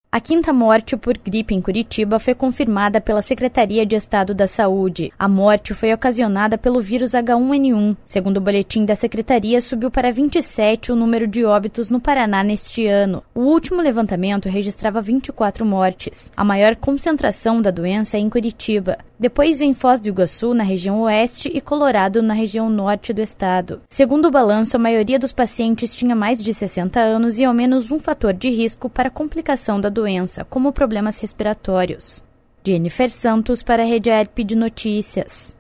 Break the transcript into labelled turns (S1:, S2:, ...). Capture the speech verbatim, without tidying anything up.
S1: A quinta morte por gripe em Curitiba foi confirmada pela Secretaria de Estado da Saúde. A morte foi ocasionada pelo vírus H um N um. Segundo o boletim da Secretaria, subiu para vinte e sete o número de óbitos no Paraná neste ano. O último levantamento registrava vinte e quatro mortes. A maior concentração da doença é em Curitiba. Depois vem Foz do Iguaçu, na região oeste, e Colorado, na região norte do estado. Segundo o balanço, a maioria dos pacientes tinha mais de sessenta anos e ao menos um fator de risco para complicação da doença, como problemas respiratórios. Jennifer Santos para a Rede A R P de Notícias.